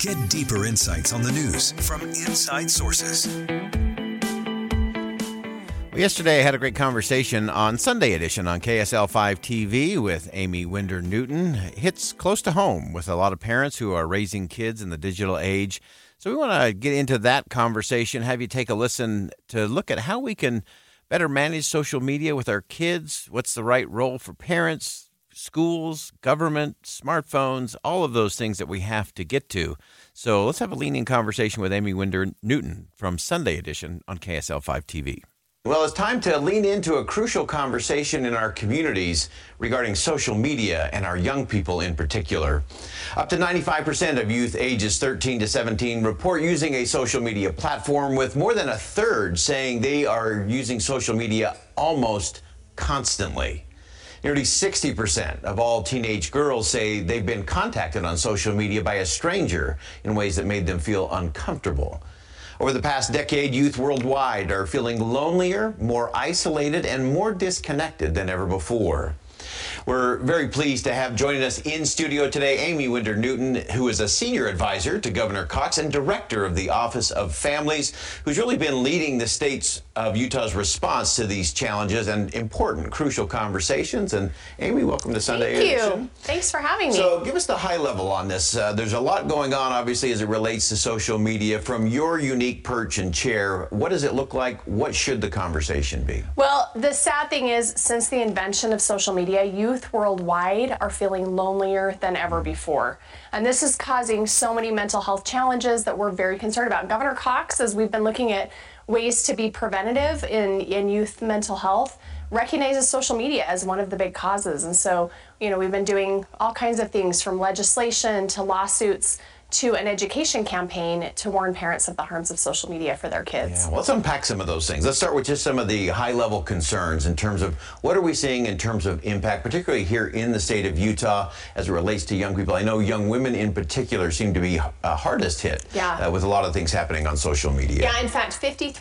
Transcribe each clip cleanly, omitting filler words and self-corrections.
Get deeper insights on the news from inside sources. Yesterday, I had a great conversation on Sunday Edition on KSL 5 TV with Amy Winder Newton. Hits close to home with a lot of parents who are raising kids in the digital age. So we want to get into that conversation, have you take a listen to look at how we can better manage social media with our kids. What's the right role for parents, schools, government, smartphones, all of those things that we have to get to. So let's have a lean-in conversation with Amy Winder Newton from Sunday Edition on KSL 5 TV. Well, it's time to lean into a crucial conversation in our communities regarding social media and our young people in particular. Up to 95% of youth ages 13 to 17 report using a social media platform, with more than a third saying they are using social media almost constantly. Nearly 60% of all teenage girls say they've been contacted on social media by a stranger in ways that made them feel uncomfortable. Over the past decade, youth worldwide are feeling lonelier, more isolated, and more disconnected than ever before. We're very pleased to have joining us in studio today Amy Winder Newton, who is a senior advisor to Governor Cox and director of the Office of Families, who's really been leading the states of Utah's response to these challenges and important, crucial conversations. And Amy, welcome to Sunday Edition. Thank you. Thanks for having me. So give us the high level on this. There's a lot going on, obviously, as it relates to social media. From your unique perch and chair, what does it look like? What should the conversation be? Well, the sad thing is, since the invention of social media, youth worldwide are feeling lonelier than ever before. And this is causing so many mental health challenges that we're very concerned about. Governor Cox, as we've been looking at ways to be preventative in youth mental health, recognizes social media as one of the big causes. And so, we've been doing all kinds of things, from legislation to lawsuits to an education campaign to warn parents of the harms of social media for their kids. Yeah, well, let's unpack some of those things. Let's start with just some of the high-level concerns in terms of what are we seeing in terms of impact, particularly here in the state of Utah as it relates to young people. I know young women in particular seem to be hardest hit with a lot of things happening on social media. Yeah, in fact,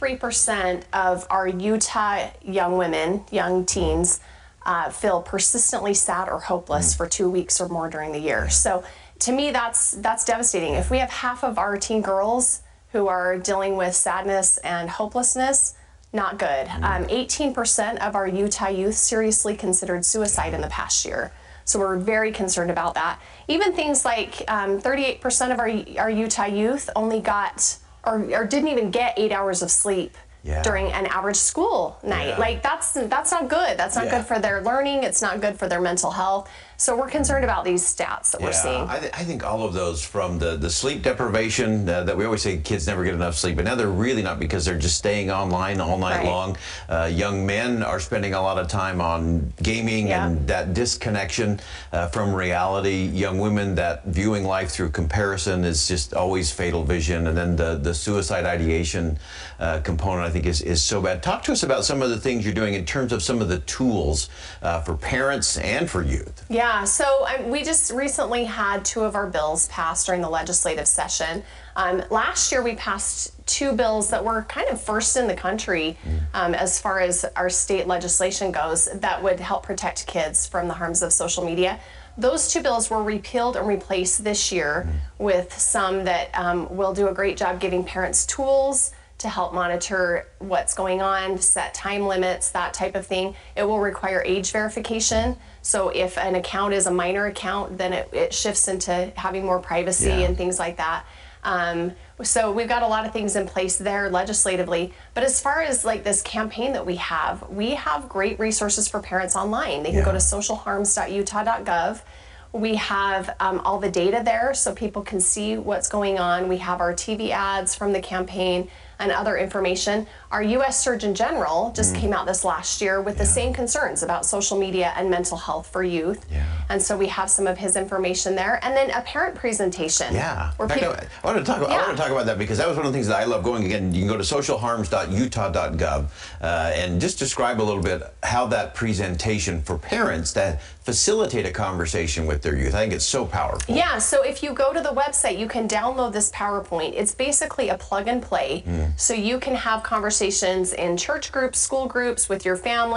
53% of our Utah young women, young teens, feel persistently sad or hopeless for 2 weeks or more during the year. So to me, that's devastating. If we have half of our teen girls who are dealing with sadness and hopelessness, not good. 18% of our Utah youth seriously considered suicide in the past year. So we're very concerned about that. Even things like 38% of our Utah youth only got or didn't even get 8 hours of sleep during an average school night. Like that's not good. That's not good for their learning. It's not good for their mental health. So we're concerned about these stats that we're seeing. I think all of those, from the sleep deprivation that we always say kids never get enough sleep, but now they're really not, because they're just staying online all night long. Young men are spending a lot of time on gaming and that disconnection from reality. Young women, that viewing life through comparison is just always fatal vision. And then the suicide ideation component, I think, is so bad. Talk to us about some of the things you're doing in terms of some of the tools for parents and for youth. Yeah, so we just recently had 2 of our bills passed during the legislative session. Last year we passed 2 bills that were kind of first in the country as far as our state legislation goes, that would help protect kids from the harms of social media. Those 2 bills were repealed and replaced this year with some that will do a great job giving parents tools to help monitor what's going on, set time limits, that type of thing. It will require age verification. So if an account is a minor account, then it shifts into having more privacy and things like that. So we've got a lot of things in place there legislatively. But as far as like this campaign that we have great resources for parents online. They can go to socialharms.utah.gov. We have all the data there so people can see what's going on. We have our TV ads from the campaign and other information. Our U.S. Surgeon General just came out this last year with the same concerns about social media and mental health for youth. And so we have some of his information there. And then a parent presentation. In fact, I want to talk about that, because that was one of the things that I love going. Again, you can go to socialharms.utah.gov and just describe a little bit how that presentation for parents that facilitate a conversation with their youth. I think it's so powerful. Yeah, so if you go to the website, you can download this PowerPoint. It's basically a plug and play. So you can have conversations in church groups, school groups, with your family,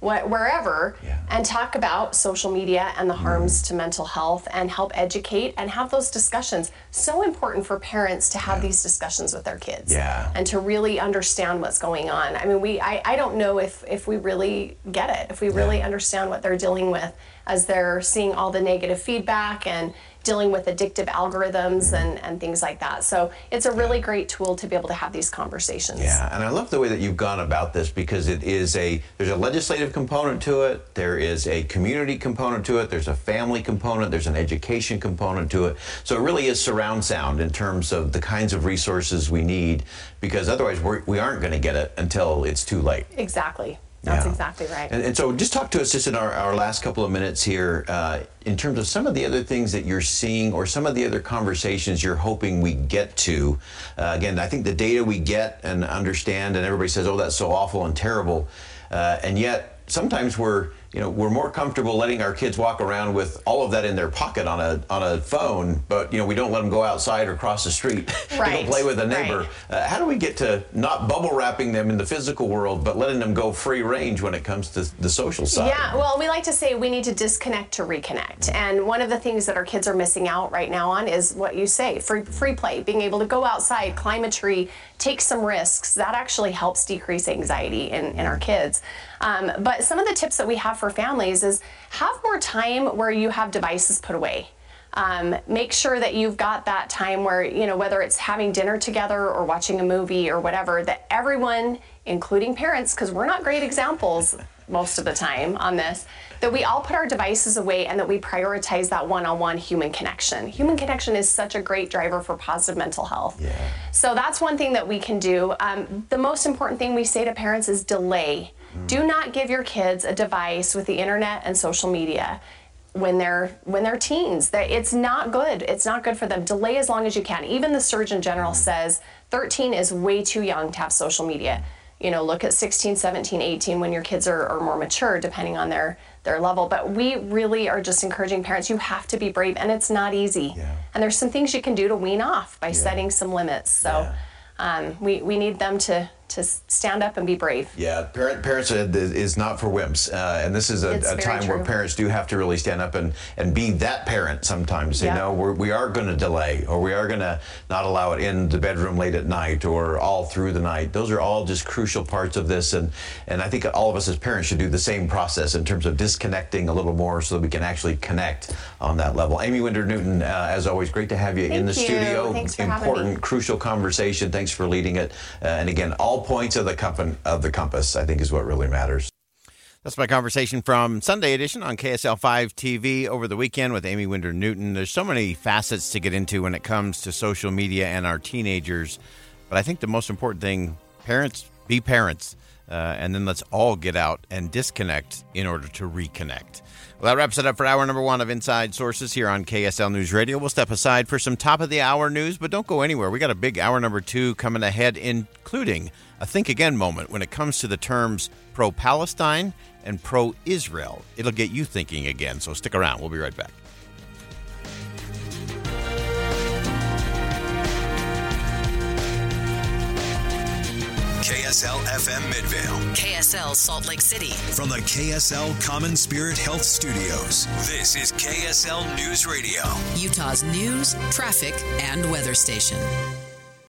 wherever, and talk about social media and the harms to mental health and help educate and have those discussions. So important for parents to have these discussions with their kids and to really understand what's going on. I mean, I don't know if we really get it, if we really understand what they're dealing with as they're seeing all the negative feedback and dealing with addictive algorithms and things like that. So it's a really great tool to be able to have these conversations. Yeah, and I love the way that you've gone about this, because there's a legislative component to it, there is a community component to it, there's a family component, there's an education component to it. So it really is surround sound in terms of the kinds of resources we need, because otherwise we aren't going to get it until it's too late. Exactly. That's exactly right. And so just talk to us just in our last couple of minutes here in terms of some of the other things that you're seeing or some of the other conversations you're hoping we get to. Again, I think the data we get and understand, and everybody says, oh, that's so awful and terrible. And yet sometimes we're more comfortable letting our kids walk around with all of that in their pocket on a phone, but we don't let them go outside or cross the street to go play with a neighbor. How do we get to not bubble wrapping them in the physical world, but letting them go free range when it comes to the social side? Yeah, well, we like to say we need to disconnect to reconnect. And one of the things that our kids are missing out right now on is what you say, free play, being able to go outside, climb a tree, take some risks. That actually helps decrease anxiety in our kids. But some of the tips that we have for families is have more time where you have devices put away. Make sure that you've got that time where, whether it's having dinner together or watching a movie or whatever, that everyone, including parents, because we're not great examples most of the time on this, that we all put our devices away and that we prioritize that one-on-one human connection. Human connection is such a great driver for positive mental health. Yeah. So that's one thing that we can do. The most important thing we say to parents is delay. Do not give your kids a device with the internet and social media when they're teens. It's not good. It's not good for them. Delay as long as you can. Even the Surgeon General says 13 is way too young to have social media. Look at 16, 17, 18 when your kids are more mature, depending on their level. But we really are just encouraging parents, you have to be brave, and it's not easy. Yeah. And there's some things you can do to wean off by setting some limits. So we need them to stand up and be brave. Yeah, parents is not for wimps. And this is a time where parents do have to really stand up and be that parent sometimes. Say, no, we are going to delay, or we are going to not allow it in the bedroom late at night or all through the night. Those are all just crucial parts of this. And I think all of us as parents should do the same process in terms of disconnecting a little more so that we can actually connect on that level. Amy Winder Newton, as always, great to have you in the studio. Thanks for having me. Crucial conversation. Thanks for leading it. And again, all points of the compass, I think, is what really matters. That's my conversation from Sunday edition on KSL 5 TV over the weekend with Amy Winder Newton. There's so many facets to get into when it comes to social media and our teenagers. But I think the most important thing, parents, be parents. And then let's all get out and disconnect in order to reconnect. Well, that wraps it up for hour number 1 of Inside Sources here on KSL News Radio. We'll step aside for some top-of-the-hour news, but don't go anywhere. We got a big hour number 2 coming ahead, including a Think Again moment when it comes to the terms pro-Palestine and pro-Israel. It'll get you thinking again, so stick around. We'll be right back. KSL FM Midvale. KSL Salt Lake City. From the KSL Common Spirit Health Studios, this is KSL News Radio. Utah's news, traffic, and weather station.